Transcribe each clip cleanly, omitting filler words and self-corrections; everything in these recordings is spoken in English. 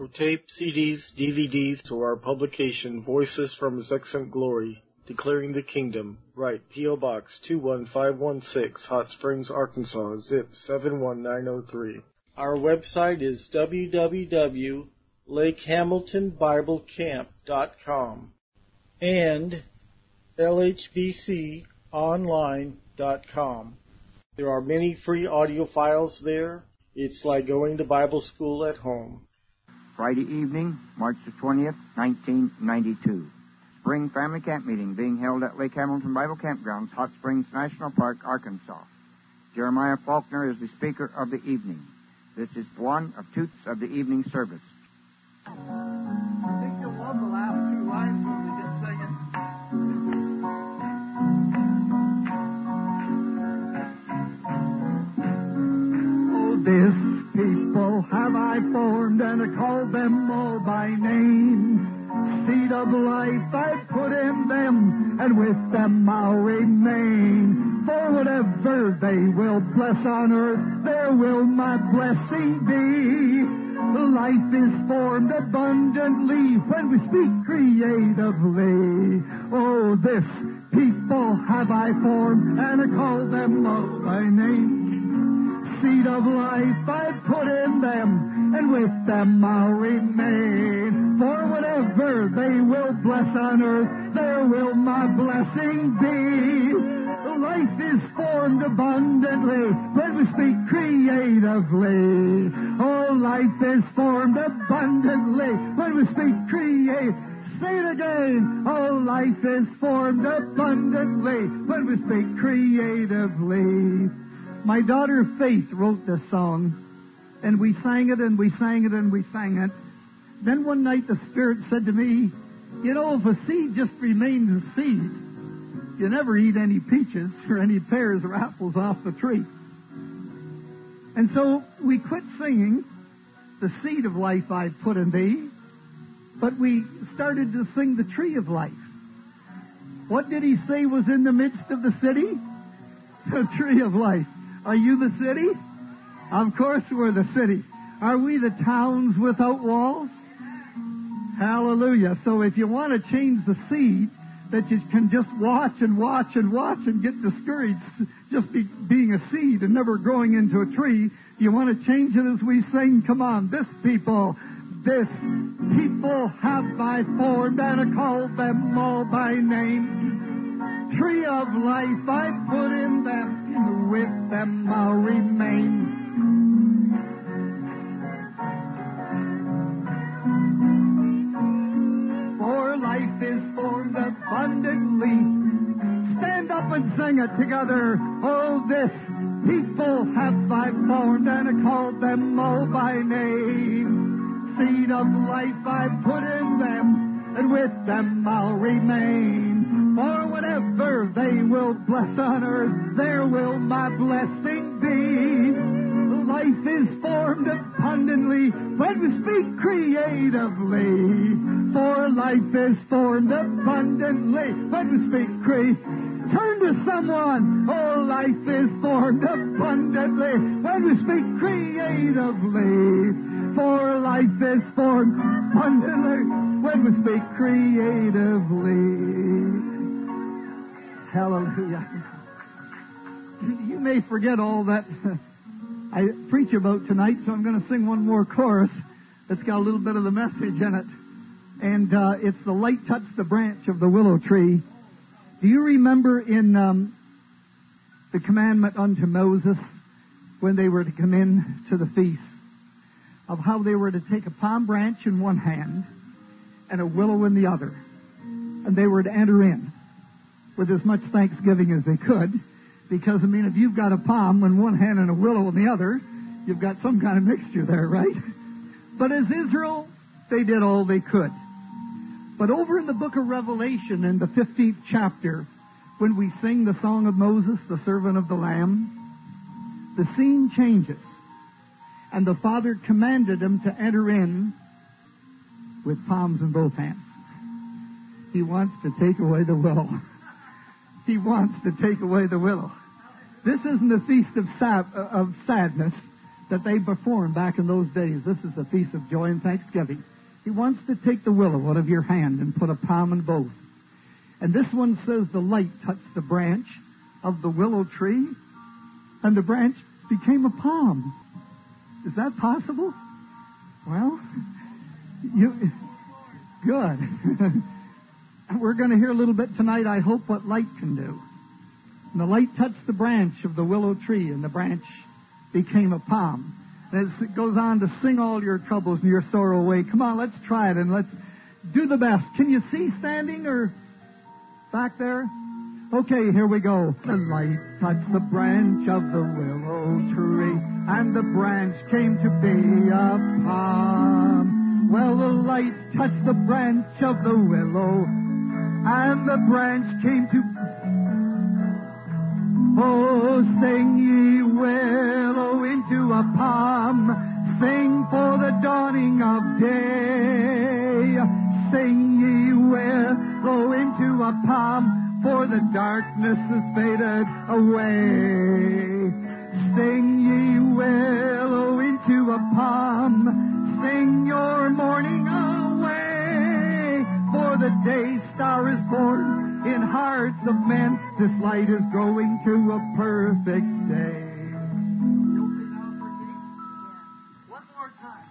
For tape, CDs, DVDs, to our publication, Voices from His Excellent Glory, Declaring the Kingdom, write P.O. Box 21516, Hot Springs, Arkansas, zip 71903. Our website is www.lakehamiltonbiblecamp.com and lhbconline.com. There are many free audio files there. It's like going to Bible school at home. Friday evening, March the 20th, 1992. Spring Family Camp Meeting being held at Lake Hamilton Bible Campgrounds, Hot Springs National Park, Arkansas. Jeremiah Faulkner is the speaker of the evening. This is one of two of the evening service. I think you'll love the last two lines when we get singing. Oh, this people have I formed, and I call them all by name. Seed of life I put in them, and with them I'll remain. For whatever they will bless on earth, there will my blessing be. Life is formed abundantly when we speak creatively. Oh, this people have I formed, and I call them all by name. Seed of life I put in them, and with them I'll remain. For whatever they will bless on earth, there will my blessing be. Life is formed abundantly when we speak creatively. Oh, life is formed abundantly when we speak creatively. Say it again. Oh, life is formed abundantly when we speak creatively. My daughter Faith wrote this song, and we sang it, and we sang it, and we sang it. Then one night the Spirit said to me, you know, if a seed just remains a seed, you never eat any peaches or any pears or apples off the tree. And so we quit singing, the seed of life I put in thee, but we started to sing the tree of life. What did he say was in the midst of the city? The tree of life. Are you the city? Of course we're the city. Are we the towns without walls? Hallelujah. So if you want to change the seed, that you can just watch and watch and watch and get discouraged just being a seed and never growing into a tree, you want to change it as we sing, come on, this people have I formed, and I call them all by name. Tree of life I put in them, and with them I'll remain. For life is formed abundantly. Stand up and sing it together. Oh, this people have I formed, and I call them all by name. Seed of life I put in them, and with them I'll remain. For whatever they will bless on earth, there will my blessing be. Life is formed abundantly when we speak creatively. For life is formed abundantly when we speak Turn to someone. Oh, life is formed abundantly when we speak creatively. For life is formed abundantly when we speak creatively. Hallelujah. You may forget all that I preach about tonight, so I'm going to sing one more chorus that's got a little bit of the message in it. And it's the light touched the branch of the willow tree. Do you remember in the commandment unto Moses when they were to come in to the feast of how they were to take a palm branch in one hand and a willow in the other, and they were to enter in with as much thanksgiving as they could, because, I mean, if you've got a palm in one hand and a willow in the other, you've got some kind of mixture there, right? But as Israel, they did all they could. But over in the book of Revelation, in the 15th chapter, when we sing the song of Moses, the servant of the Lamb, the scene changes. And the Father commanded them to enter in with palms in both hands. He wants to take away the willow. He wants to take away the willow. This isn't a feast of sadness, that they performed back in those days. This is the Feast of Joy and Thanksgiving. He wants to take the willow out of your hand and put a palm in both. And this one says the light touched the branch of the willow tree, and the branch became a palm. Is that possible? Well, good. We're going to hear a little bit tonight, I hope, what light can do. And the light touched the branch of the willow tree, and the branch became a palm. And it goes on to sing all your troubles and your sorrow away. Come on, let's try it, and let's do the best. Can you see standing or back there? Okay, here we go. The light touched the branch of the willow tree, and the branch came to be a palm. Well, the light touched the branch of the willow, and the branch came to... Oh, sing ye willow into a palm, sing for the dawning of day. Sing ye willow into a palm, for the darkness is faded away. Sing ye willow into a palm, sing your mourning away, for the day star is born in hearts of men. This light is growing to a perfect day. One more time.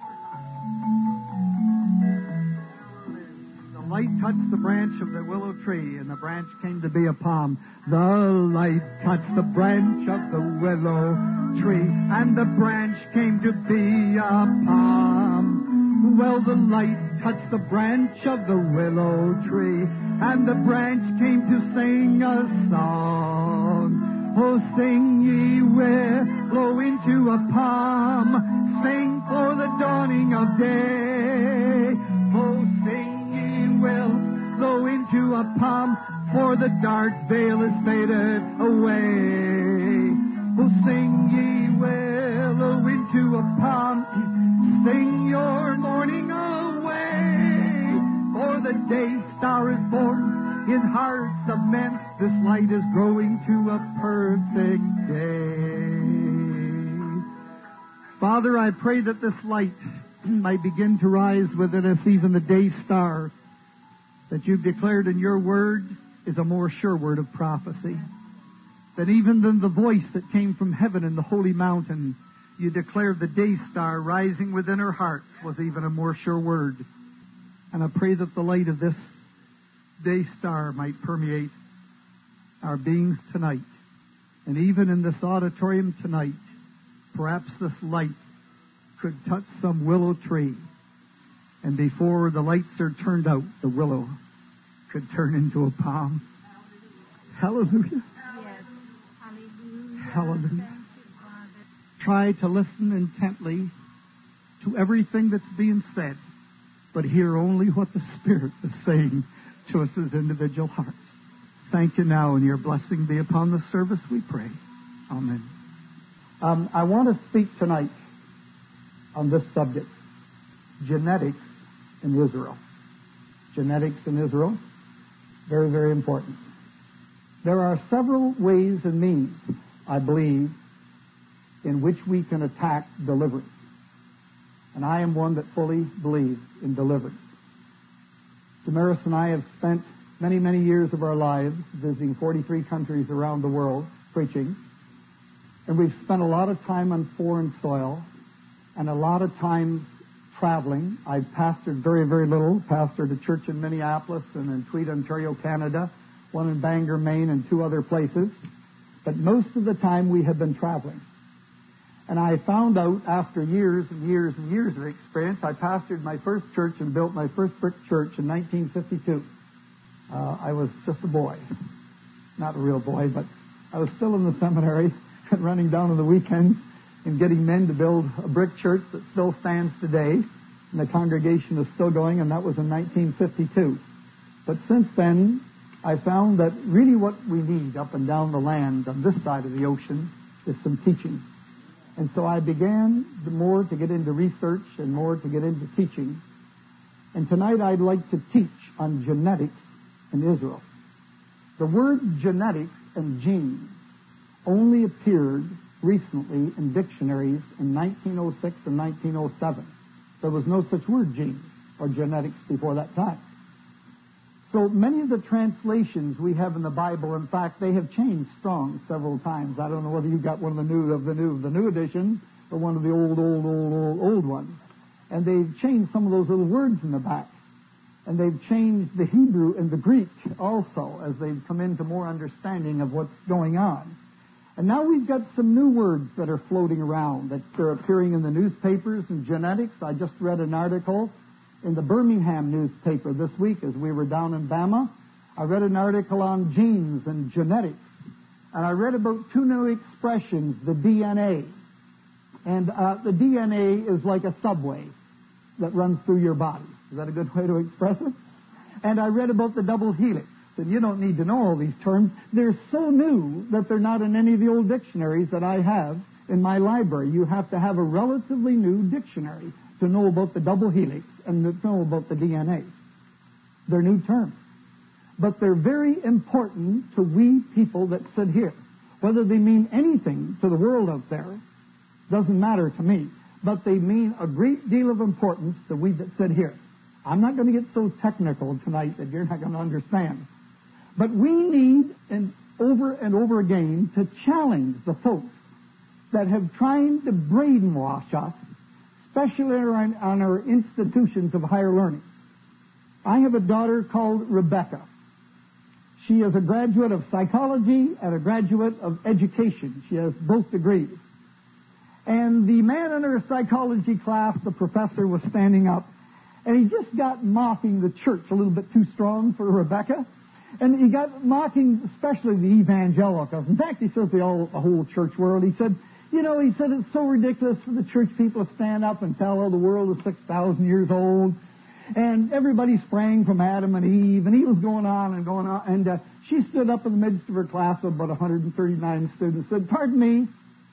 The light touched the branch of the willow tree, and the branch came to be a palm. The light touched the branch of the willow tree, and the branch came to be a palm. Well, the light touched the branch of the willow tree, and the branch came to sing a song. Oh, sing ye willow into a palm, sing for the dawning of day. Oh, sing ye willow into a palm, for the dark veil is faded away. Oh, sing ye willow into a palm, sing your mourning away, for the day star is born in hearts of men. This light is growing to a perfect day. Father, I pray that this light might begin to rise within us, even the day star that you've declared in your word is a more sure word of prophecy. That even than the voice that came from heaven in the holy mountain, you declared the day star rising within her hearts was even a more sure word. And I pray that the light of this day star might permeate our beings tonight. And even in this auditorium tonight, perhaps this light could touch some willow tree. And before the lights are turned out, the willow could turn into a palm. Hallelujah. Yes. Hallelujah. Hallelujah. Try to listen intently to everything that's being said, but hear only what the Spirit is saying to us as individual hearts. Thank you now, and your blessing be upon the service, we pray. Amen. I want to speak tonight on this subject, genetics in Israel. Genetics in Israel, very, very important. There are several ways and means, I believe, in which we can attack deliverance. And I am one that fully believes in deliverance. Damaris and I have spent many, many years of our lives visiting 43 countries around the world preaching. And we've spent a lot of time on foreign soil and a lot of time traveling. I've pastored very, very little. Pastored a church in Minneapolis and in Tweed, Ontario, Canada, one in Bangor, Maine, and 2 other places. But most of the time we have been traveling. And I found out after years and years and years of experience, I pastored my first church and built my first brick church in 1952. I was just a boy. Not a real boy, but I was still in the seminary and running down on the weekends and getting men to build a brick church that still stands today. And the congregation is still going, and that was in 1952. But since then, I found that really what we need up and down the land on this side of the ocean is some teaching. And so I began more to get into research and more to get into teaching. And tonight I'd like to teach on genetics in Israel. The word genetics and genes only appeared recently in dictionaries in 1906 and 1907. There was no such word genes or genetics before that time. So many of the translations we have in the Bible, in fact, they have changed strong several times. I don't know whether you got one of the new editions or one of the old ones. And they've changed some of those little words in the back. And they've changed the Hebrew and the Greek also as they've come into more understanding of what's going on. And now we've got some new words that are floating around, that are appearing in the newspapers and genetics. I just read an article in the Birmingham newspaper this week as we were down in Bama. I read an article on genes and genetics. And I read about two new expressions, the DNA. And the DNA is like a subway that runs through your body. Is that a good way to express it? And I read about the double helix. And you don't need to know all these terms. They're so new that they're not in any of the old dictionaries that I have in my library. You have to have a relatively new dictionary to know about the double helix and to know about the DNA. They're new terms. But they're very important to we people that sit here. Whether they mean anything to the world out there doesn't matter to me. But they mean a great deal of importance to we that sit here. I'm not going to get so technical tonight that you're not going to understand. But we need, and over again, to challenge the folks that have tried to brainwash us, especially on our institutions of higher learning. I have a daughter called Rebecca. She is a graduate of psychology and a graduate of education. She has both degrees. And the man in her psychology class, the professor, was standing up, and he just got mocking the church a little bit too strong for Rebecca. And he got mocking especially the evangelicals. In fact, he says the whole church world. He said, it's so ridiculous for the church people to stand up and tell the world is 6,000 years old. And everybody sprang from Adam and Eve, and he was going on and going on. And she stood up in the midst of her class of about 139 students and said, "Pardon me."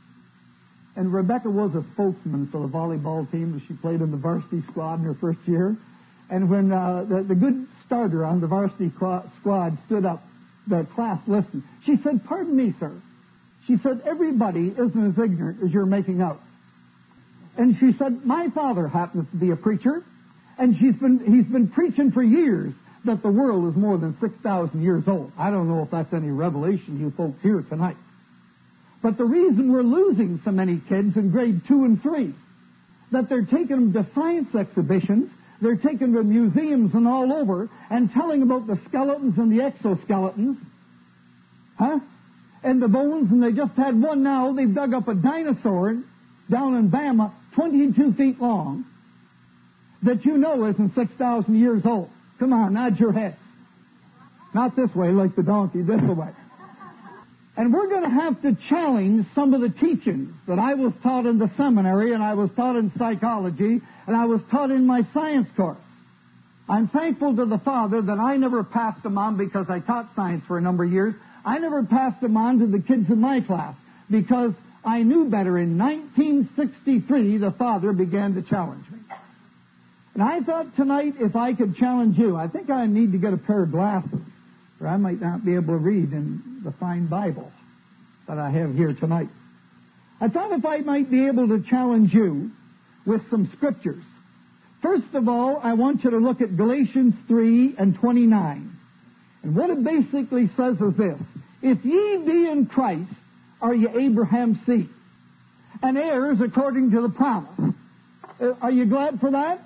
And Rebecca was a spokesman for the volleyball team that she played in the varsity squad in her first year. And when the good starter on the varsity squad stood up, the class listened. She said, "Pardon me, sir." She said, "Everybody isn't as ignorant as you're making out." And she said, "My father happens to be a preacher, and he's been preaching for years that the world is more than 6,000 years old." I don't know if that's any revelation you folks here tonight. But the reason we're losing so many kids in grade 2 and 3, that they're taking them to science exhibitions, they're taking them to museums and all over, and telling about the skeletons and the exoskeletons, and the bones, and they just had one now. They've dug up a dinosaur down in Bama, 22 feet long, that isn't 6,000 years old. Come on, nod your head. Not this way, like the donkey, this way. And we're going to have to challenge some of the teachings that I was taught in the seminary, and I was taught in psychology, and I was taught in my science course. I'm thankful to the Father that I never passed them on because I taught science for a number of years. I never passed them on to the kids in my class because I knew better. In 1963, the Father began to challenge me. And I thought tonight, if I could challenge you, I think I need to get a pair of glasses, or I might not be able to read in the fine Bible that I have here tonight. I thought if I might be able to challenge you with some scriptures. First of all, I want you to look at Galatians 3 and 29. And what it basically says is this: "If ye be in Christ, are ye Abraham's seed, and heirs according to the promise." Are you glad for that?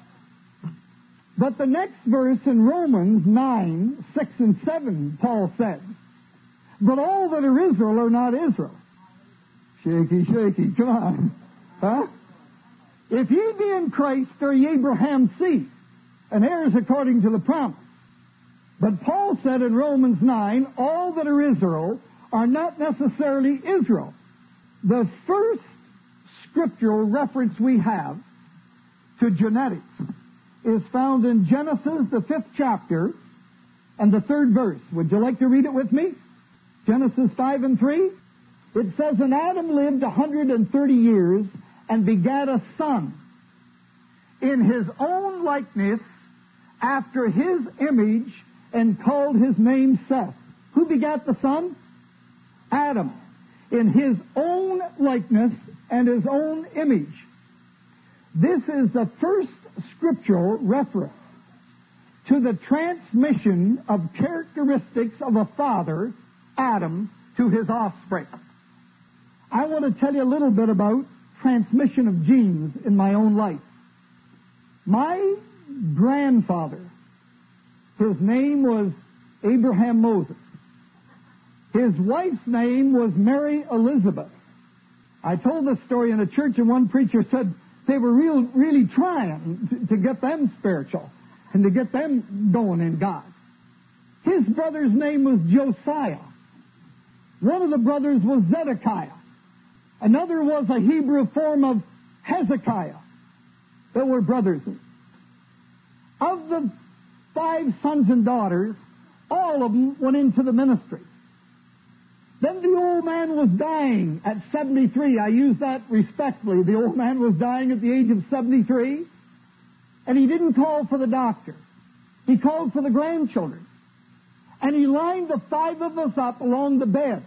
But the next verse in Romans 9, 6 and 7, Paul said, "But all that are Israel are not Israel." Shaky, shaky, come on. "If ye be in Christ, are ye Abraham's seed, and heirs according to the promise." But Paul said in Romans 9, all that are Israel are not necessarily Israel. The first scriptural reference we have to genetics is found in Genesis, the 5th chapter, and the 3rd verse. Would you like to read it with me? Genesis 5 and 3. It says, "And Adam lived 130 years and begat a son in his own likeness, after his image, and called his name Seth." Who begat the son? Adam. in His own likeness and His own image. This is the first scriptural reference to the transmission of characteristics of a father, Adam, to his offspring. I want to tell you a little bit about transmission of genes in my own life. My grandfather, his name was Abraham Moses. His wife's name was Mary Elizabeth. I told this story in a church, and one preacher said they were really trying to get them spiritual and to get them going in God. His brother's name was Josiah. One of the brothers was Zedekiah. Another was a Hebrew form of Hezekiah. They were brothers. Of the 5 sons and daughters, all of them went into the ministry. Then the old man was dying at 73. I use that respectfully. The old man was dying at the age of 73. And he didn't call for the doctor. He called for the grandchildren. And he lined the 5 of us up along the bed.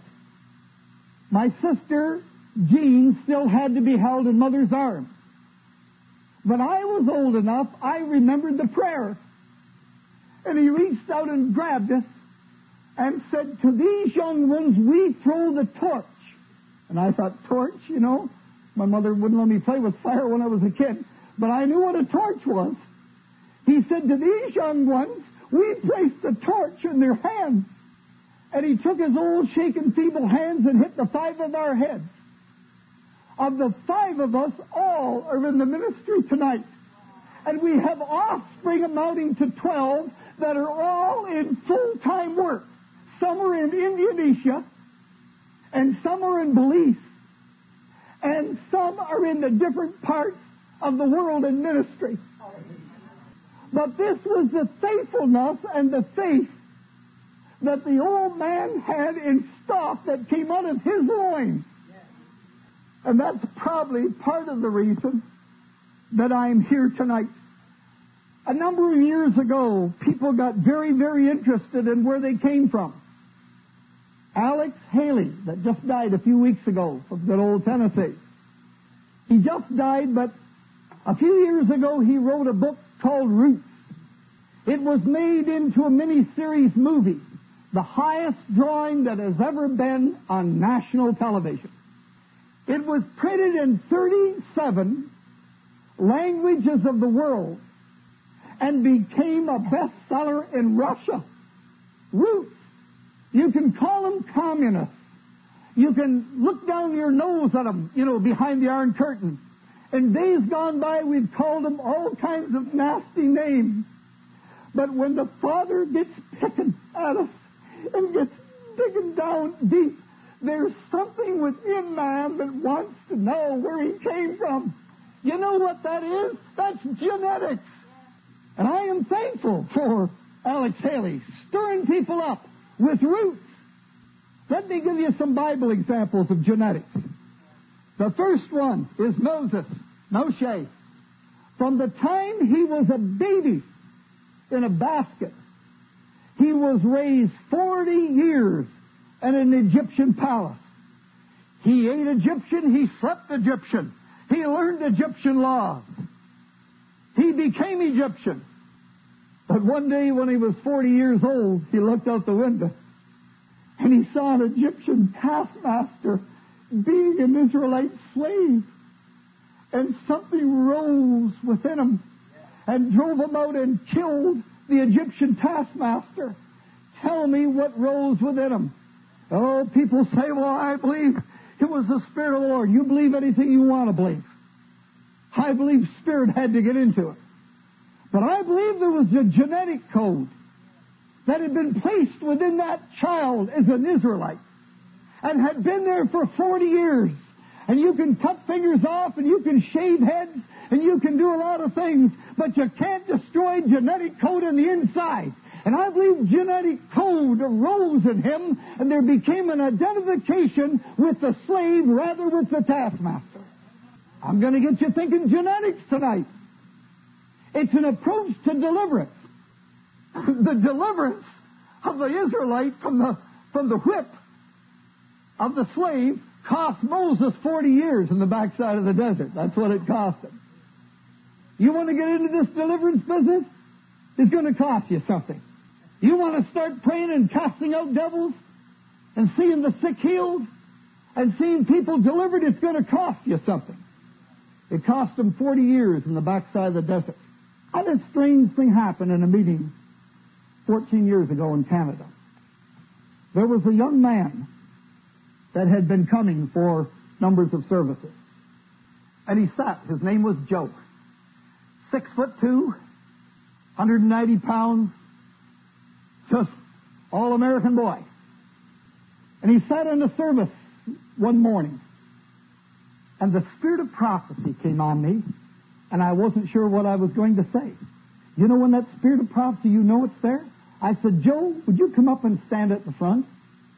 My sister, Jean, still had to be held in Mother's arms. When I was old enough, I remembered the prayer. And he reached out and grabbed us and said, "To these young ones we throw the torch." And I thought, torch, you know? My mother wouldn't let me play with fire when I was a kid, but I knew what a torch was. He said, "To these young ones we place the torch in their hands." And he took his old shaken, feeble hands and hit the 5 of our heads. Of the 5 of us, all are in the ministry tonight. And we have offspring amounting to 12 that are all in full-time work. Some are in Indonesia, and some are in Belize, and some are in the different parts of the world in ministry. But this was the faithfulness and the faith that the old man had in stock that came out of his loins. And that's probably part of the reason that I'm here tonight. A number of years ago, people got very, very interested in where they came from. Alex Haley, that just died a few weeks ago from good old Tennessee. He just died, but a few years ago he wrote a book called Roots. It was made into a mini-series movie, the highest drawing that has ever been on national television. It was printed in 37 languages of the world and became a bestseller in Russia. Roots. You can call them communists. You can look down your nose at them, behind the Iron Curtain. In days gone by, we've called them all kinds of nasty names. But when the Father gets picking at us and gets digging down deep, there's something within man that wants to know where he came from. You know what that is? That's genetics. And I am thankful for Alex Haley stirring people up with roots. Let me give you some Bible examples of genetics. The first one is Moses, Moshe. From the time he was a baby in a basket, he was raised 40 years in an Egyptian palace. He ate Egyptian, he slept Egyptian. He learned Egyptian laws. He became Egyptian. But one day when he was 40 years old, he looked out the window and he saw an Egyptian taskmaster being an Israelite slave. And something rose within him and drove him out and killed the Egyptian taskmaster. Tell me what rose within him. Oh, people say, well, I believe it was the Spirit of the Lord. You believe anything you want to believe. I believe Spirit had to get into it. But I believe there was a genetic code that had been placed within that child as an Israelite and had been there for 40 years. And you can cut fingers off and you can shave heads and you can do a lot of things, but you can't destroy genetic code in the inside. And I believe genetic code arose in him and there became an identification with the slave rather with the taskmaster. I'm going to get you thinking genetics tonight. It's an approach to deliverance. The deliverance of the Israelite from the whip of the slave cost Moses 40 years in the backside of the desert. That's what it cost him. You want to get into this deliverance business? It's going to cost you something. You want to start praying and casting out devils and seeing the sick healed and seeing people delivered? It's going to cost you something. It cost him 40 years in the backside of the desert. I had a strange thing happen in a meeting 14 years ago in Canada. There was a young man that had been coming for numbers of services. And he sat. His name was Joe. 6'2", 190 pounds, just all-American boy. And he sat in the service one morning, and the spirit of prophecy came on me, and I wasn't sure what I was going to say. You know when that spirit of prophecy, you know it's there? I said, Joe, would you come up and stand at the front?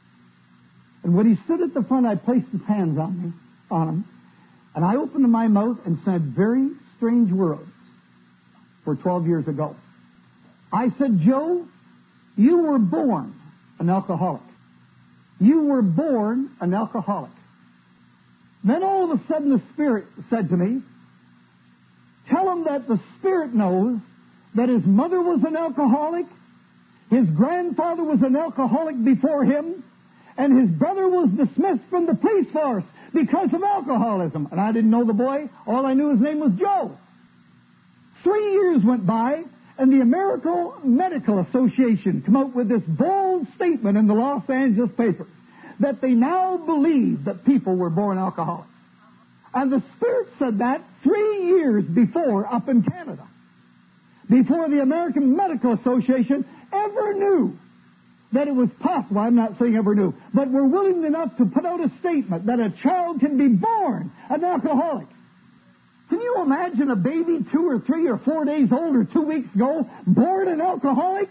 And when he stood at the front, I placed his hands on him, and I opened my mouth and said very strange words for 12 years ago. I said, Joe, you were born an alcoholic. You were born an alcoholic. Then all of a sudden the Spirit said to me, tell him that the Spirit knows that his mother was an alcoholic, his grandfather was an alcoholic before him, and his brother was dismissed from the police force because of alcoholism. And I didn't know the boy. All I knew his name was Joe. 3 years went by, and the American Medical Association came out with this bold statement in the Los Angeles papers that they now believe that people were born alcoholics. And the Spirit said that 3 years before up in Canada, before the American Medical Association ever knew that it was possible. I'm not saying ever knew, but were willing enough to put out a statement that a child can be born an alcoholic. Can you imagine a baby 2 or 3 or 4 days old or 2 weeks ago born an alcoholic?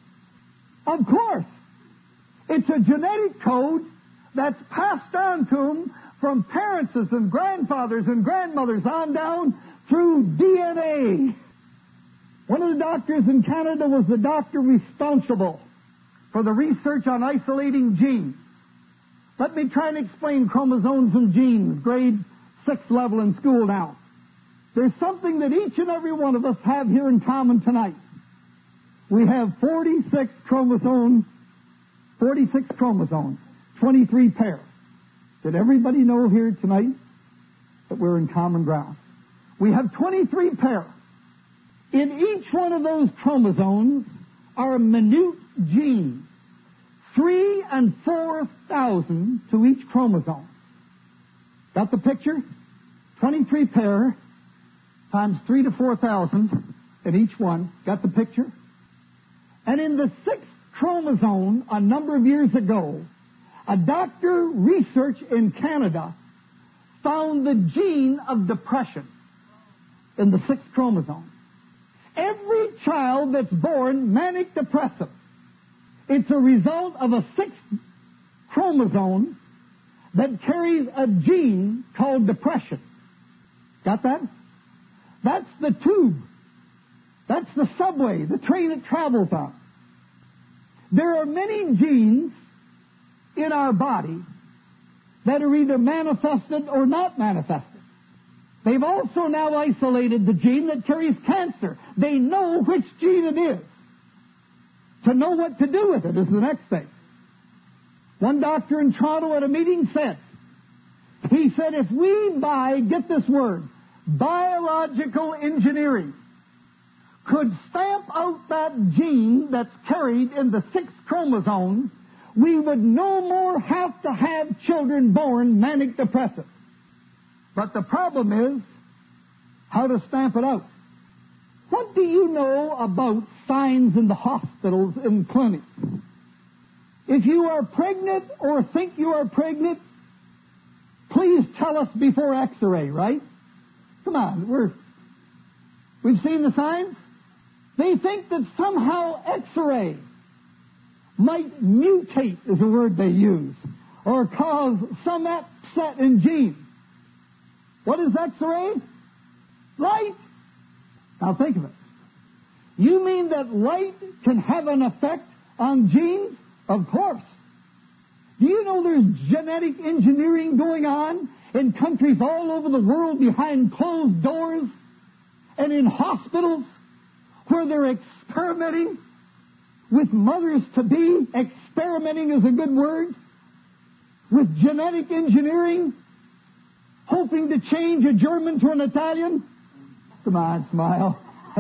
Of course. It's a genetic code that's passed on to them from parents and grandfathers and grandmothers on down through DNA. One of the doctors in Canada was the doctor responsible for the research on isolating genes. Let me try and explain chromosomes and genes, grade 6 level in school now. There's something that each and every one of us have here in common tonight. We have 46 chromosomes, 23 pairs. Did everybody know here tonight that we're in common ground? We have 23 pairs. In each one of those chromosomes are minute genes, 3,000 and 4,000 to each chromosome. Got the picture? 23 pair times 3,000 to 4,000 in each one. Got the picture? And in the 6th chromosome, a number of years ago, a doctor research in Canada found the gene of depression in the 6th chromosome. Every child that's born manic depressive, it's a result of a 6th chromosome that carries a gene called depression. Got that? That's the tube. That's the subway, the train it travels on. There are many genes in our body that are either manifested or not manifested. They've also now isolated the gene that carries cancer. They know which gene it is. To know what to do with it is the next thing. One doctor in Toronto at a meeting said, if we get this word, biological engineering, could stamp out that gene that's carried in the 6th chromosome, we would no more have to have children born manic depressive. But the problem is how to stamp it out. What do you know about signs in the hospitals and clinics? If you are pregnant or think you are pregnant, please tell us before X-ray, right? Come on, we've seen the signs. They think that somehow X-ray might mutate, is a word they use, or cause some upset in genes. What is X-ray? Light. Now think of it. You mean that light can have an effect on genes? Of course. Do you know there's genetic engineering going on in countries all over the world behind closed doors and in hospitals where they're experimenting with mothers-to-be? Experimenting is a good word. With genetic engineering, hoping to change a German to an Italian. Come on, smile.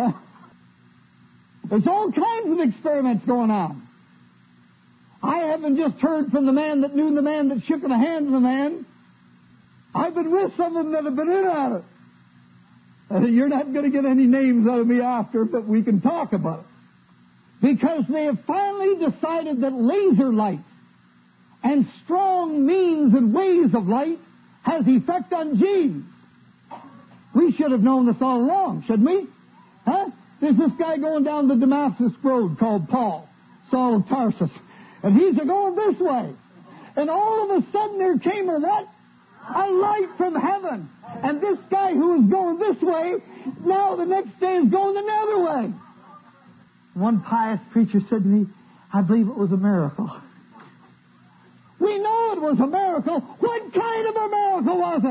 There's all kinds of experiments going on. I haven't just heard from the man that knew the man that shook the hand of the man. I've been with some of them that have been in on it. You're not going to get any names out of me after, but we can talk about it. Because they have finally decided that laser light and strong means and ways of light has effect on genes. We should have known this all along, shouldn't we? Huh? There's this guy going down the Damascus road called Paul, Saul of Tarsus. And he's a-going this way. And all of a sudden there came a what? A light from heaven. And this guy who was going this way, now the next day is going another way. One pious preacher said to me, I believe it was a miracle. We know it was a miracle. What kind of a miracle was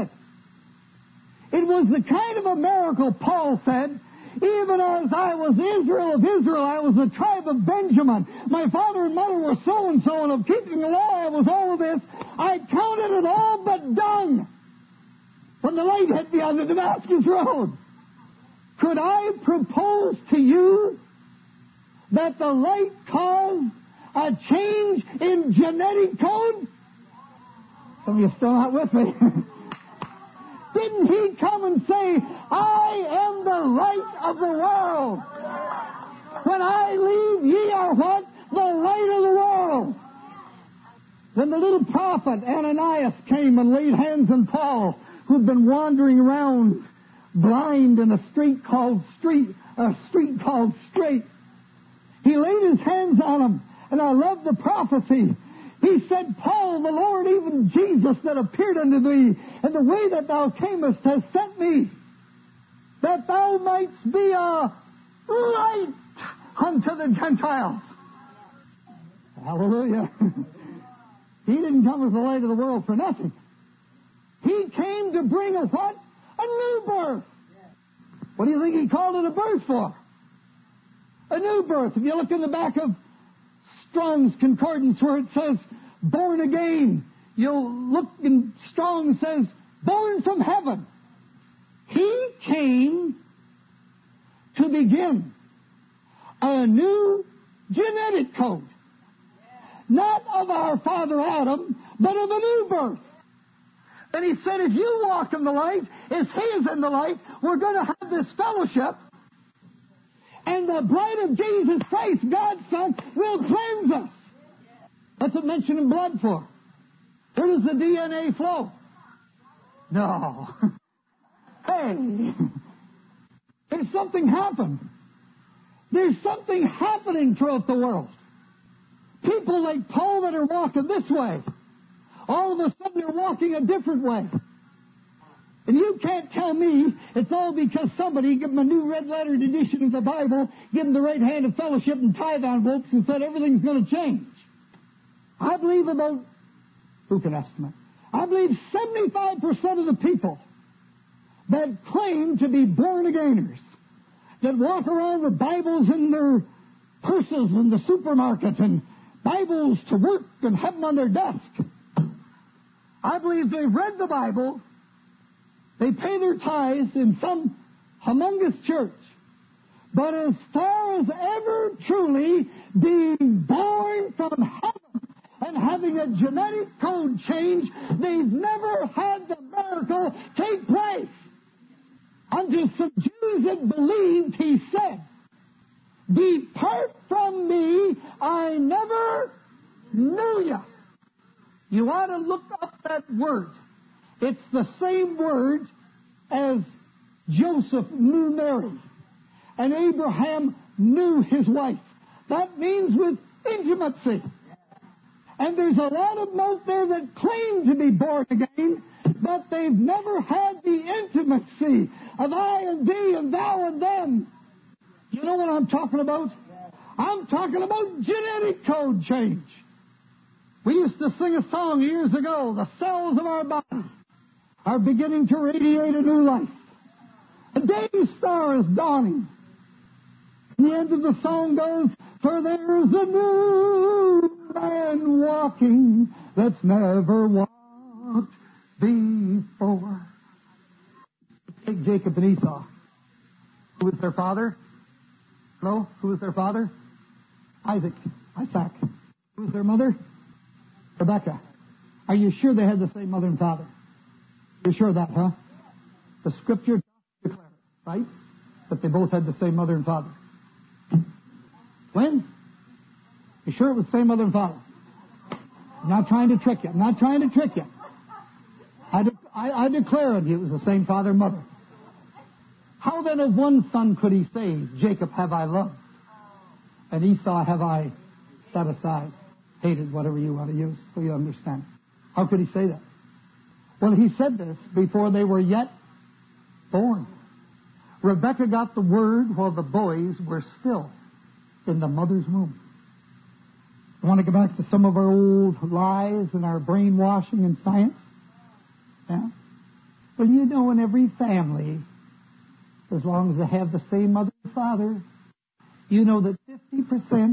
it? It was the kind of a miracle, Paul said, even as I was Israel of Israel, I was the tribe of Benjamin. My father and mother were so-and-so, and of keeping the law, I was all of this. I counted it all but dung when the light hit me on the Damascus road. Could I propose to you that the light caused a change in genetic code? Some of you are still not with me. Didn't he come and say, I am the light of the world? When I leave, ye are what? The light of the world. When the little prophet Ananias came and laid hands on Paul, who'd been wandering around blind in a street called Straight, he laid his hands on him, and I love the prophecy. He said, Paul, the Lord, even Jesus that appeared unto thee, and the way that thou camest has sent me, that thou mightst be a light unto the Gentiles. Hallelujah. He didn't come as the light of the world for nothing. He came to bring a what? A new birth. What do you think he called it a birth for? A new birth. If you look in the back of Strong's Concordance where it says, born again, you'll look and Strong says, born from heaven. He came to begin a new genetic code. Not of our father Adam, but of a new birth. And he said, if you walk in the light, as he is in the light, we're going to have this fellowship. And the blood of Jesus Christ, God's Son, will cleanse us. What's it mentioning blood for? Where does the DNA flow? No. Hey, there's something happened. There's something happening throughout the world. People like Paul that are walking this way, all of a sudden they're walking a different way. And you can't tell me it's all because somebody gave them a new red-lettered edition of the Bible, give them the right hand of fellowship and tithe envelopes and said everything's going to change. I believe about, who can estimate? I believe 75% of the people that claim to be born-againers, that walk around with Bibles in their purses in the supermarket and Bibles to work and have them on their desk. I believe they've read the Bible, they pay their tithes in some humongous church, but as far as ever truly being born from heaven and having a genetic code change, they've never had the miracle take place. Unto some Jews that believed, he said, depart from me, I never knew you. You ought to look up that word. It's the same word as Joseph knew Mary and Abraham knew his wife. That means with intimacy. And there's a lot of them out there that claim to be born again, but they've never had the intimacy of I and thee and thou and them. You know what I'm talking about? I'm talking about genetic code change. We used to sing a song years ago, the cells of our body are beginning to radiate a new life. A day star is dawning. And the end of the song goes, for there's a new man walking that's never walked before. Take Jacob and Esau. Who was their father? Hello? Who was their father? Isaac. Who was their mother? Rebecca. Are you sure they had the same mother and father? You're sure of that, huh? The Scripture declares it, right? That they both had the same mother and father. When? You sure it was the same mother and father? I'm not trying to trick you. I declare unto you it was the same father and mother. How then of one son could he say, Jacob have I loved, and Esau have I set aside, hated, whatever you want to use, so you understand. How could he say that? Well, he said this before they were yet born. Rebekah got the word while the boys were still in the mother's womb. I want to go back to some of our old lies and our brainwashing in science. Yeah? Well, you know, in every family, as long as they have the same mother and father, you know that 50%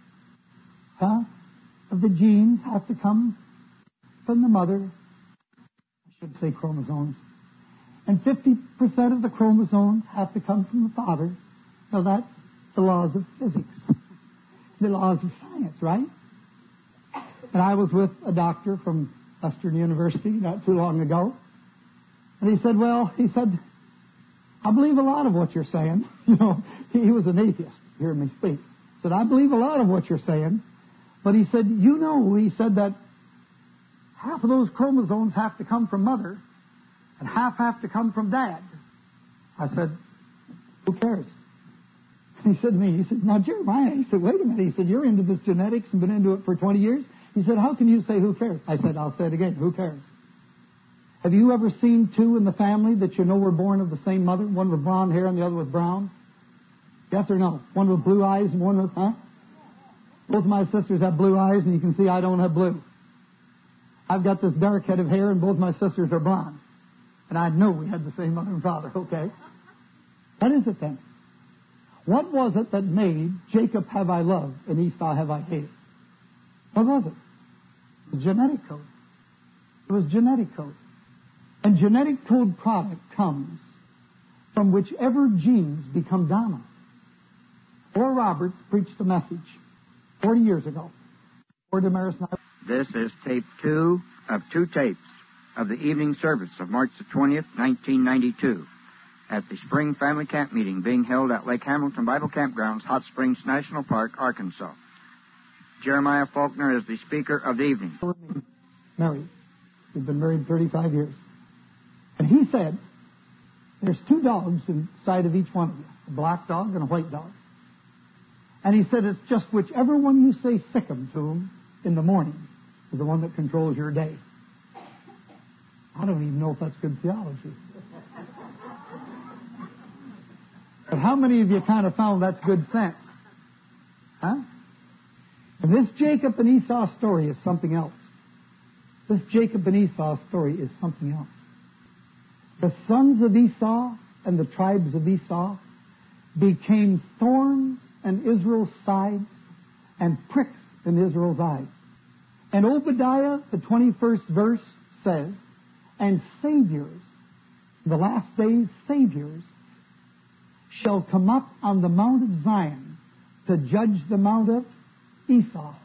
of the genes have to come from the mother. I should say chromosomes. And 50% of the chromosomes have to come from the father. Now that's the laws of physics, the laws of science, right? And I was with a doctor from Western University not too long ago. And he said, I believe a lot of what you're saying. You know, he was an atheist, hearing me speak. He said, I believe a lot of what you're saying. But he said, he said that half of those chromosomes have to come from mother and half have to come from dad. I said, who cares? He said to me, now Jeremiah, he said, wait a minute. He said, you're into this genetics and been into it for 20 years. He said, how can you say who cares? I said, I'll say it again, who cares? Have you ever seen two in the family that you know were born of the same mother? One with blonde hair and the other with brown? Yes or no? One with blue eyes and one with, Both of my sisters have blue eyes, and you can see I don't have blue. I've got this dark head of hair, and both my sisters are blonde. And I know we had the same mother and father, okay? What is it then? What was it that made Jacob have I loved and Esau have I hated? What was it? The genetic code. It was genetic code. And genetic code product comes from whichever genes become dominant. Oral Roberts preached a message 40 years ago. This is tape 2 of 2 tapes of the evening service of March the 20th, 1992, at the Spring Family Camp Meeting being held at Lake Hamilton Bible Campgrounds, Hot Springs National Park, Arkansas. Jeremiah Faulkner is the speaker of the evening. Married. We've been married 35 years. And he said, there's 2 dogs inside of each one of you, a black dog and a white dog. And he said, it's just whichever one you say sick 'em to him in the morning is the one that controls your day. I don't even know if that's good theology. But how many of you kind of found that's good sense? Huh? And this Jacob and Esau story is something else. This Jacob and Esau story is something else. The sons of Esau and the tribes of Esau became thorns in Israel's sides and pricks in Israel's eyes. And Obadiah, the 21st verse, says, and saviors, the last days saviors, shall come up on the Mount of Zion to judge the Mount of Esau.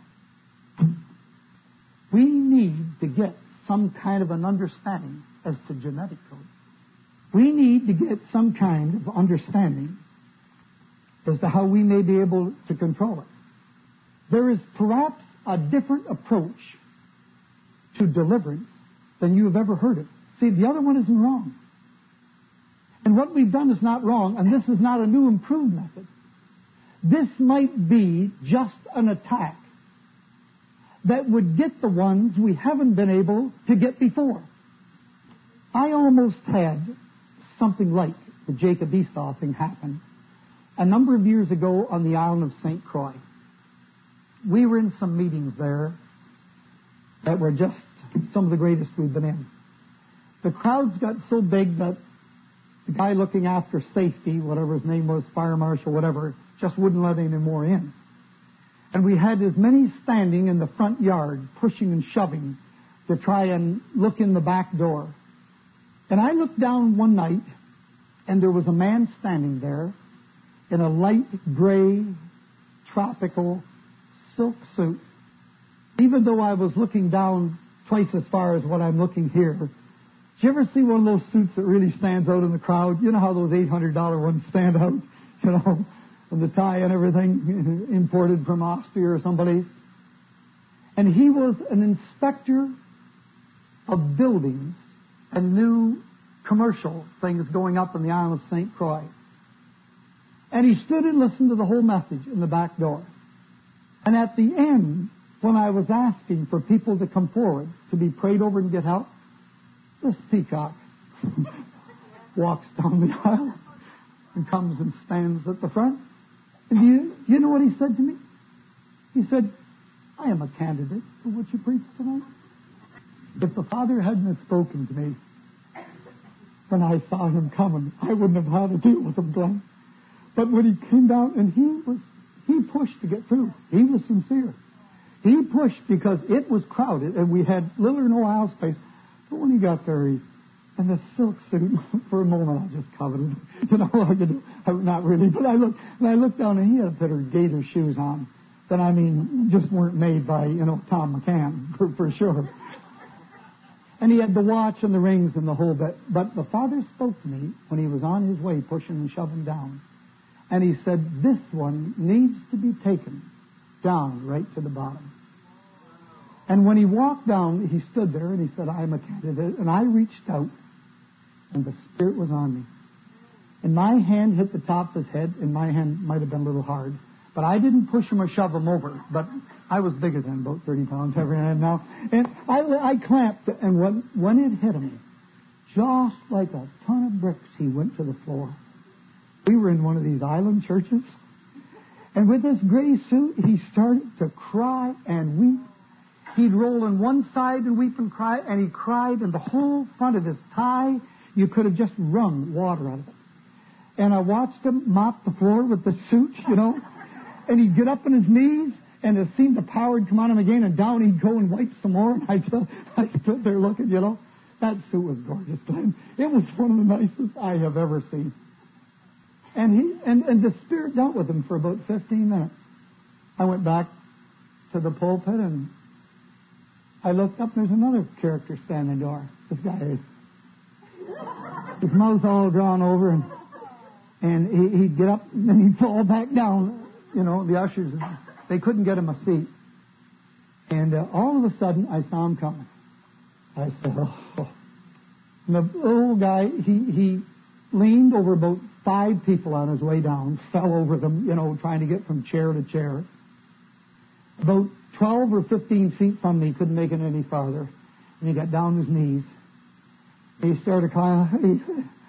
We need to get some kind of an understanding as to genetic code. We need to get some kind of understanding as to how we may be able to control it. There is perhaps a different approach to deliverance than you have ever heard of. See, the other one isn't wrong. And what we've done is not wrong, and this is not a new improved method. This might be just an attack that would get the ones we haven't been able to get before. I almost had something like the Jacob Esau thing happen a number of years ago on the island of St. Croix. We were in some meetings there, that were just some of the greatest we've been in. The crowds got so big that the guy looking after safety, whatever his name was, fire marshal, whatever, just wouldn't let any more in. And we had as many standing in the front yard, pushing and shoving, to try and look in the back door. And I looked down one night, and there was a man standing there in a light gray, tropical silk suit. Even though I was looking down twice as far as what I'm looking here, did you ever see one of those suits that really stands out in the crowd? You know how those $800 ones stand out, you know, and the tie and everything imported from Austria or someplace. And he was an inspector of buildings and new commercial things going up in the island of St. Croix. And he stood and listened to the whole message in the back door. And at the end, when I was asking for people to come forward to be prayed over and get help, this peacock walks down the aisle and comes and stands at the front. And do you know what he said to me? He said, I am a candidate for what you preached tonight. If the Father hadn't have spoken to me when I saw him coming, I wouldn't have had to deal with him, Glenn. But when he came down, and he pushed to get through. He was sincere. He pushed because it was crowded, and we had little or no aisle space. But when he got there, and the silk suit, for a moment, I just coveted it. You know, I could do, not really, but I looked down, and he had a pair of gator shoes on that, I mean, just weren't made by, you know, Tom McCann, for sure. And he had the watch and the rings and the whole bit. But the Father spoke to me when he was on his way, pushing and shoving down. And he said, this one needs to be taken down right to the bottom. And when he walked down, he stood there and he said, I am a candidate. And I reached out, and the Spirit was on me. And my hand hit the top of his head, and my hand might have been a little hard. But I didn't push him or shove him over. But I was bigger than about 30 pounds every hand now. And I clamped, and when it hit him, just like a ton of bricks, he went to the floor. We were in one of these island churches. And with this gray suit, he started to cry and weep. He'd roll on one side and weep and cry, and he cried, and the whole front of his tie, you could have just wrung water out of it. And I watched him mop the floor with the suit, you know, and he'd get up on his knees, and it seemed the power would come on him again, and down he'd go and wipe some more, and I stood there looking, you know. That suit was gorgeous, Glenn. It was one of the nicest I have ever seen. And the Spirit dealt with him for about 15 minutes. I went back to the pulpit, and I looked up, and there's another character standing in the door. This guy is. His mouth all drawn over, and he'd get up, and then he'd fall back down. You know, the ushers, they couldn't get him a seat. And all of a sudden, I saw him coming. I said, oh. And the little guy, he leaned over about 5 people on his way down, fell over them, you know, trying to get from chair to chair. About 12 or 15 feet from me, couldn't make it any farther. And he got down on his knees. He started crying,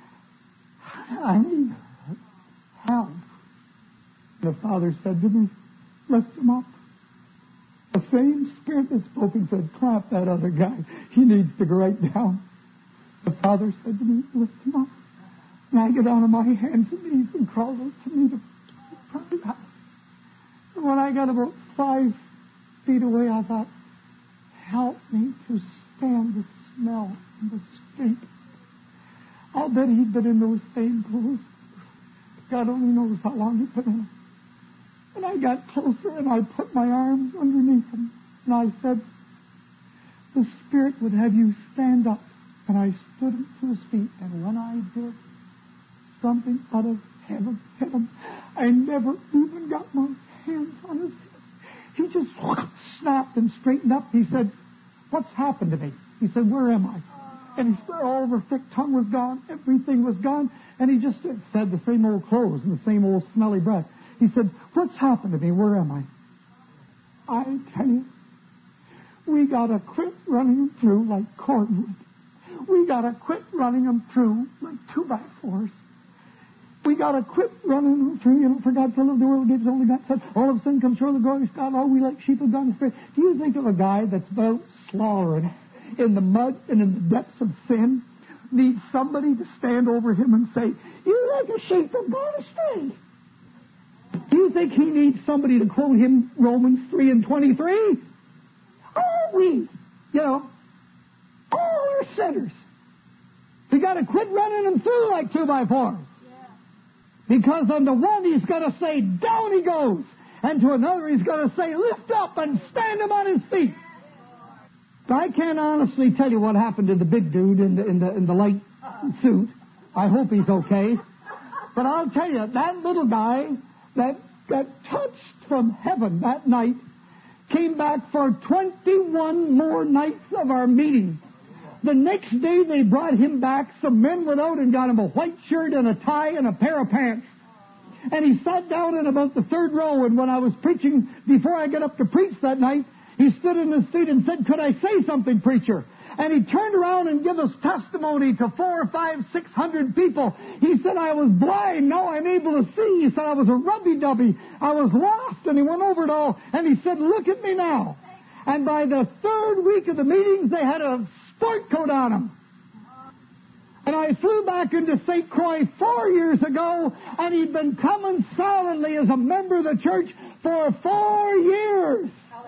I need help. The Father said to me, lift him up. The same Spirit that spoke and said, clap that other guy. He needs to go right down. The Father said to me, lift him up. And I get down on my hands and knees and crawled up to me to pray. And when I got about 5 feet away, I thought, help me to stand the smell and the stink. I'll bet he'd been in those same clothes. God only knows how long he'd been in them. And I got closer, and I put my arms underneath him. And I said, the Spirit would have you stand up. And I stood to his feet. And when I did, something out of heaven hit him. I never even got my hands on his head. He just snapped and straightened up. He said, what's happened to me? He said, where am I? And he said, all of her thick tongue was gone. Everything was gone. And he just said the same old clothes and the same old smelly breath. He said, what's happened to me? Where am I? I tell you, we got to quit running them through like cordwood. We got to quit running them through like 2x4s. We got to quit running through, for God so loved the world, gave his only God, son. All of sin comes short of the glorious God. All we like sheep have gone astray. Do you think of a guy that's about slaughtered in the mud and in the depths of sin needs somebody to stand over him and say, you like a sheep have gone astray? Do you think he needs somebody to quote him Romans 3:23? All we, all are sinners. We got to quit running them through like 2x4s. Because unto one he's got to say, down he goes. And to another he's got to say, lift up and stand him on his feet. I can't honestly tell you what happened to the big dude in the light suit. I hope he's okay. But I'll tell you, that little guy that got touched from heaven that night came back for 21 more nights of our meeting. The next day they brought him back. Some men went out and got him a white shirt and a tie and a pair of pants. And he sat down in about the third row. And when I was preaching, before I got up to preach that night, he stood in his seat and said, could I say something, preacher? And he turned around and gave us testimony to 400 or 500, 600 people. He said, I was blind, now I'm able to see. He said, I was a rubby-dubby, I was lost. And he went over it all, and he said, look at me now. And by the third week of the meetings, they had a sport coat on him. And I flew back into St. Croix 4 years ago, and he'd been coming solidly as a member of the church for 4 years.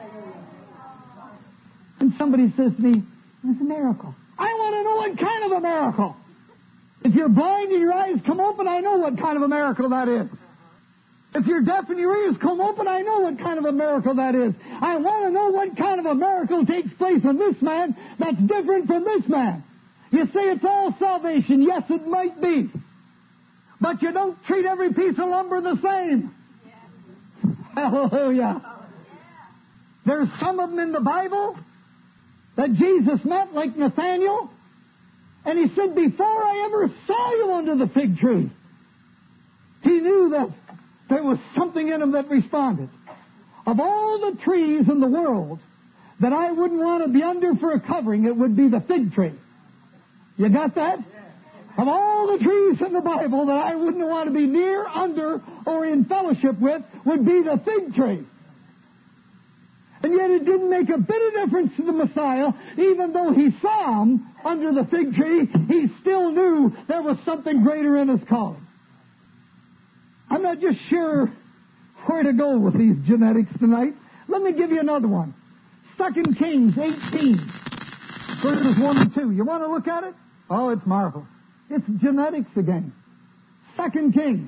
And somebody says to me, it's a miracle. I want to know what kind of a miracle. If you're blind and your eyes come open, I know what kind of a miracle that is. If you're deaf and your ears come open, I know what kind of a miracle that is. I want to know what kind of a miracle takes place in this man that's different from this man. You say it's all salvation. Yes, it might be. But you don't treat every piece of lumber the same. Yeah. Hallelujah. Yeah. There's some of them in the Bible that Jesus met, like Nathaniel, and he said, before I ever saw you under the fig tree, he knew that there was something in him that responded. Of all the trees in the world that I wouldn't want to be under for a covering, it would be the fig tree. You got that? Of all the trees in the Bible that I wouldn't want to be near, under, or in fellowship with, would be the fig tree. And yet it didn't make a bit of difference to the Messiah. Even though he saw him under the fig tree, he still knew there was something greater in his calling. I'm not just sure where to go with these genetics tonight. Let me give you another one. 2 Kings 18, verses 1 and 2. You want to look at it? Oh, it's marvelous. It's genetics again. 2 Kings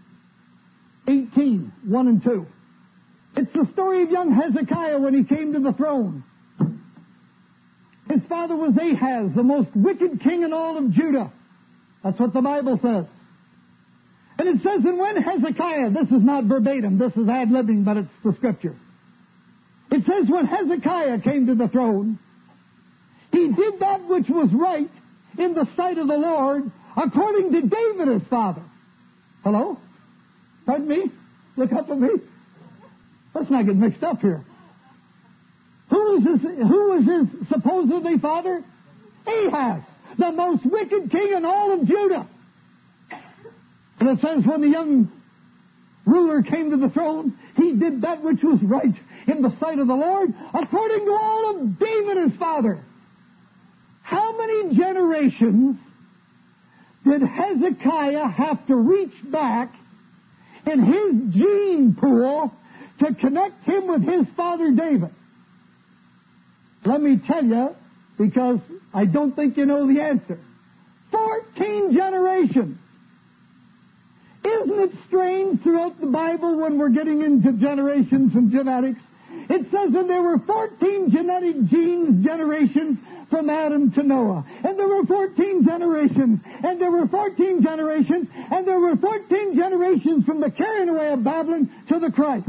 18, 1 and 2. It's the story of young Hezekiah when he came to the throne. His father was Ahaz, the most wicked king in all of Judah. That's what the Bible says. And it says, and when Hezekiah, this is not verbatim, this is ad-libbing, but it's the scripture. It says, when Hezekiah came to the throne, he did that which was right in the sight of the Lord, according to David his father. Hello? Pardon me? Look up at me. Let's not get mixed up here. Who was his supposedly father? Ahaz, the most wicked king in all of Judah. And it says when the young ruler came to the throne, he did that which was right in the sight of the Lord, according to all of David his father. How many generations did Hezekiah have to reach back in his gene pool to connect him with his father David? Let me tell you, because I don't think you know the answer. 14 generations. Isn't it strange throughout the Bible when we're getting into generations and genetics? It says that there were 14 genetic generations from Adam to Noah. And there were 14 generations. And there were 14 generations. And there were 14 generations from the carrying away of Babylon to the Christ.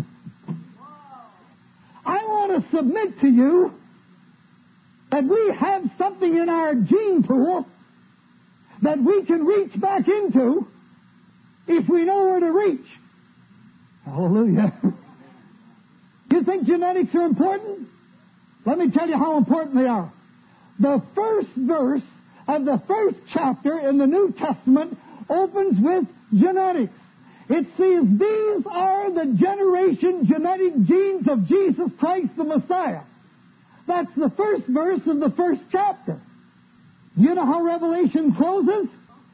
I want to submit to you that we have something in our gene pool that we can reach back into if we know where to reach. Hallelujah. You think genetics are important? Let me tell you how important they are. The first verse of the first chapter in the New Testament opens with genetics. It says these are the generation genetic genes of Jesus Christ the Messiah. That's the first verse of the first chapter. You know how Revelation closes?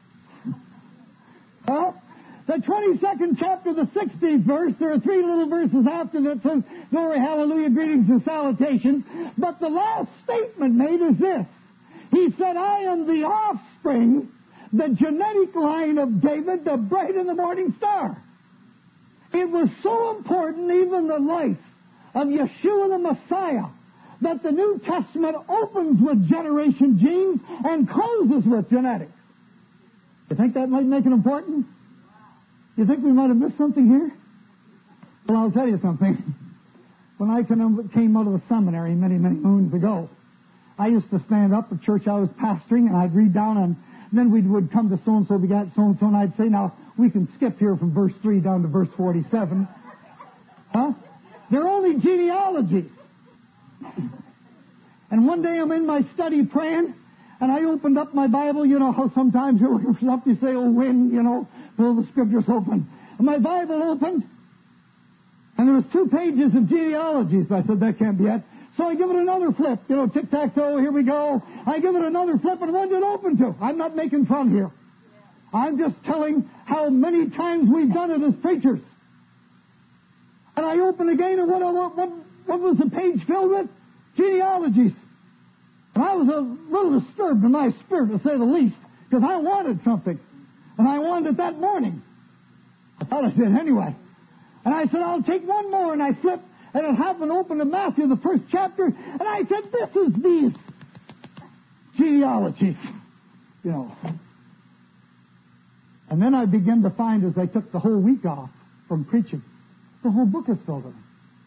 The 22nd chapter, the 16th verse, there are 3 little verses after that says, glory, hallelujah, greetings and salutations. But the last statement made is this. He said, I am the offspring, the genetic line of David, the bright and the morning star. It was so important, even the life of Yeshua the Messiah, that the New Testament opens with generation genes and closes with genetics. You think that might make it important? You think we might have missed something here? Well, I'll tell you something. When I came out of the seminary many, many moons ago, I used to stand up at church I was pastoring, and I'd read down, and then we would come to so-and-so, begat so-and-so, and I'd say, now, we can skip here from verse 3 down to verse 47. They're only genealogies. And one day I'm in my study praying, and I opened up my Bible. You know how sometimes you're looking for something, you say, oh, wind, pull the scriptures open. And my Bible opened, and there was 2 pages of genealogies. I said, that can't be it. So I give it another flip. Tic-tac-toe, here we go. I give it another flip, and what did it open to? I'm not making fun here. I'm just telling how many times we've done it as preachers. And I open again, and what was the page filled with? Genealogies. And I was a little disturbed in my spirit, to say the least, because I wanted something. And I wanted it that morning. I thought I did anyway. And I said, I'll take one more, and I flipped, and it happened to open to Matthew, the first chapter, and I said, this is these genealogies. And then I began to find, as I took the whole week off from preaching, the whole book is filled in.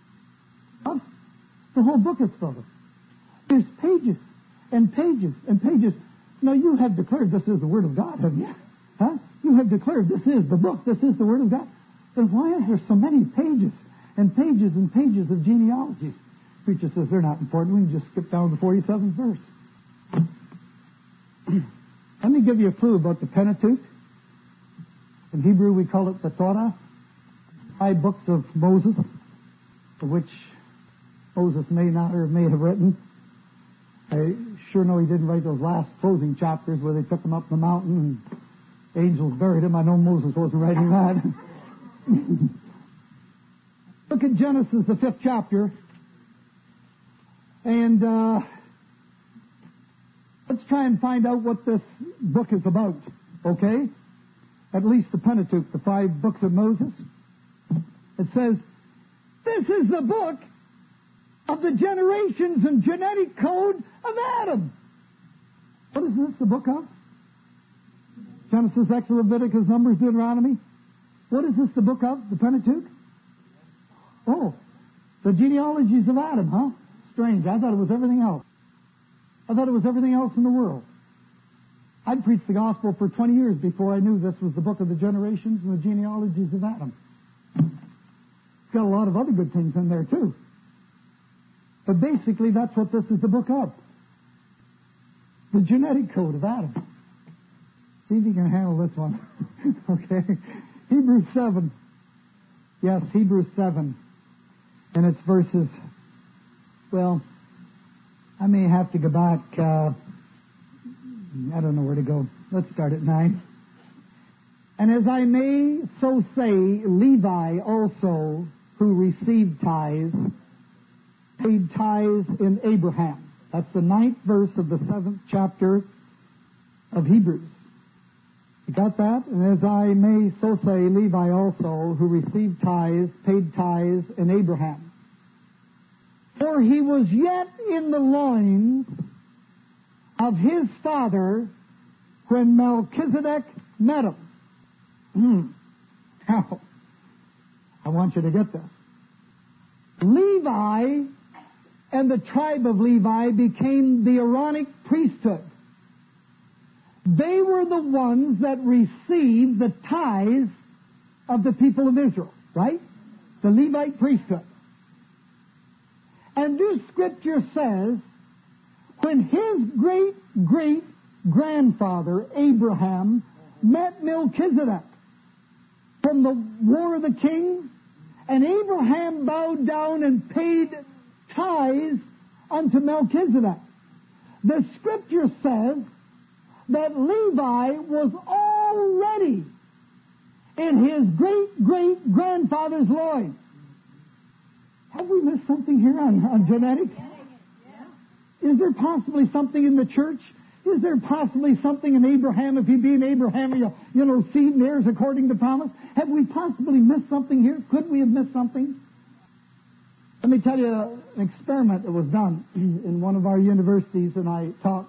The whole book is filled in. There's pages and pages and pages. Now, you have declared this is the Word of God, haven't you? You have declared this is the book, this is the Word of God. Then why is there so many pages and pages and pages of genealogies? Preacher says they're not important. We can just skip down to the 47th verse. Let me give you a clue about the Pentateuch. In Hebrew, we call it the Torah. 5 books of Moses, for which Moses may not or may have written. I sure know he didn't write those last closing chapters where they took him up the mountain and angels buried him. I know Moses wasn't writing that. Look at Genesis, the 5th chapter, and let's try and find out what this book is about, okay? At least the Pentateuch, the 5 books of Moses. It says, this is the book of the generations and genetic code of Adam. What is this the book of? Genesis, Exodus, Leviticus, Numbers, Deuteronomy. What is this the book of? The Pentateuch? Oh, the genealogies of Adam, huh? Strange. I thought it was everything else. I thought it was everything else in the world. I'd preached the gospel for 20 years before I knew this was the book of the generations and the genealogies of Adam. It's got a lot of other good things in there, too. But basically, that's what this is the book of. The genetic code of Adam. See if you can handle this one. Okay. Hebrews 7. Yes, Hebrews 7. And it's verses, well, I may have to go back, I don't know where to go. Let's start at 9. And as I may so say, Levi also, who received tithes, paid tithes in Abraham. That's the 9th verse of the 7th chapter of Hebrews. You got that? And as I may so say, Levi also, who received tithes, paid tithes in Abraham. For he was yet in the loins of his father when Melchizedek met him. Now, I want you to get this. Levi and the tribe of Levi became the Aaronic priesthood. They were the ones that received the tithes of the people of Israel, right? The Levite priesthood. And this scripture says, when his great-great-grandfather, Abraham, met Melchizedek from the War of the Kings, and Abraham bowed down and paid tithes unto Melchizedek. The Scripture says that Levi was already in his great-great-grandfather's loin. Have we missed something here on genetics? Is there possibly something in the church? Is there possibly something in Abraham, if he be an Abraham, seed and heirs according to promise? Have we possibly missed something here? Could we have missed something? Let me tell you an experiment that was done in one of our universities, and I talked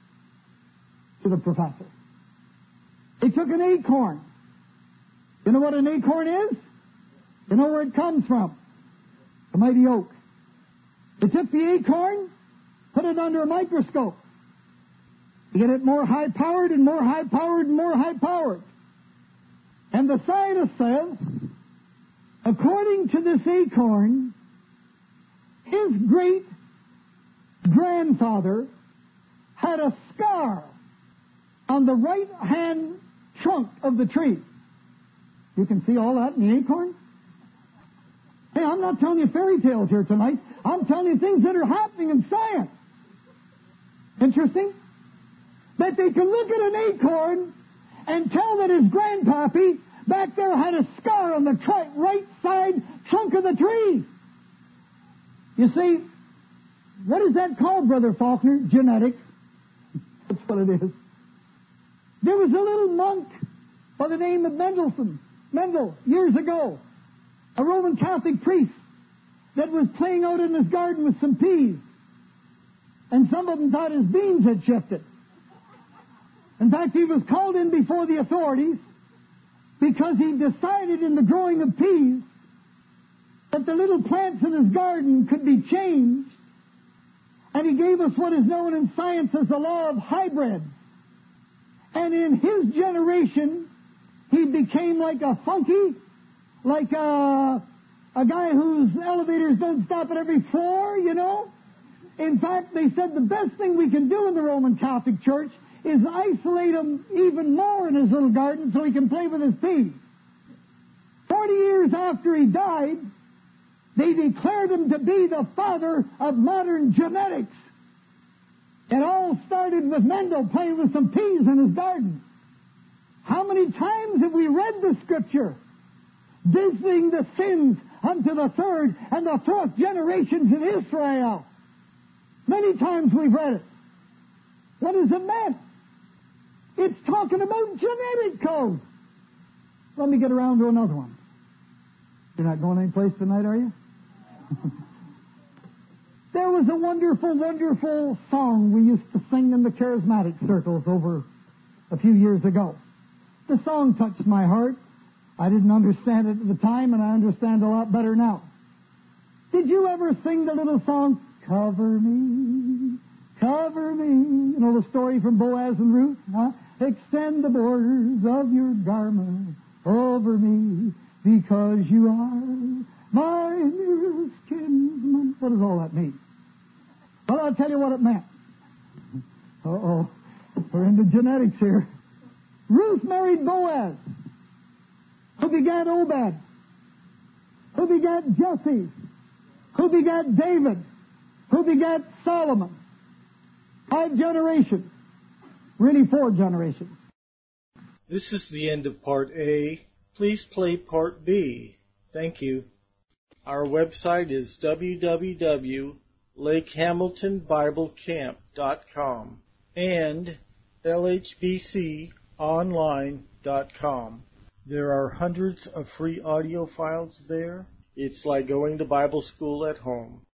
to the professor. They took an acorn. You know what an acorn is? You know where it comes from? The mighty oak. They took the acorn, put it under a microscope. You get it more high-powered and more high-powered and more high-powered. And the scientist says, according to this acorn, his great-grandfather had a scar on the right-hand trunk of the tree. You can see all that in the acorn? Hey, I'm not telling you fairy tales here tonight. I'm telling you things that are happening in science. Interesting? That they can look at an acorn and tell that his grandpappy back there had a scar on the right side trunk of the tree. You see, what is that called, Brother Faulkner? Genetics. That's what it is. There was a little monk by the name of Mendel, years ago, a Roman Catholic priest that was playing out in his garden with some peas. And some of them thought his beans had shifted. In fact, he was called in before the authorities because he decided in the growing of peas that the little plants in his garden could be changed. And he gave us what is known in science as the law of hybrids. And in his generation, he became like a funky, like a guy whose elevators don't stop at every floor, In fact, they said the best thing we can do in the Roman Catholic Church is isolate him even more in his little garden so he can play with his peas. 40 years after he died, they declared him to be the father of modern genetics. It all started with Mendel playing with some peas in his garden. How many times have we read the Scripture? Visiting the sins unto the third and the fourth generations in Israel. Many times we've read it. What does it mean? It's talking about genetic code. Let me get around to another one. You're not going anyplace tonight, are you? There was a wonderful, wonderful song we used to sing in the charismatic circles over a few years ago. The song touched my heart. I didn't understand it at the time, and I understand a lot better now. Did you ever sing the little song, Cover Me, Cover Me? You know the story from Boaz and Ruth? Huh? Extend the borders of your garment over me, because you are my nearest kinsman. What does all that mean? Well, I'll tell you what it meant. Uh-oh, we're into genetics here. Ruth married Boaz, who begat Obed, who begat Jesse, who begat David, who begat Solomon. 5 generations. Really 4 generations. This is the end of Part A. Please play Part B. Thank you. Our website is www.lakehamiltonbiblecamp.com and lhbconline.com. There are hundreds of free audio files there. It's like going to Bible school at home.